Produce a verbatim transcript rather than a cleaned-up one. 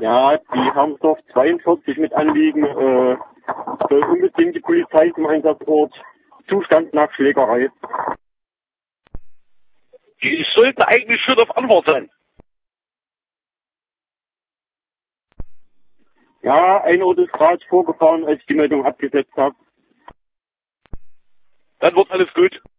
Ja, die Hermsdorf zweiundvierzig mit Anliegen, äh, soll unbedingt die Polizei zum Einsatzort. Zustand nach Schlägerei. Die sollte eigentlich schon auf Antwort sein. Ja, ein Auto ist gerade vorgefahren, als ich die Meldung abgesetzt habe. Dann wird alles gut.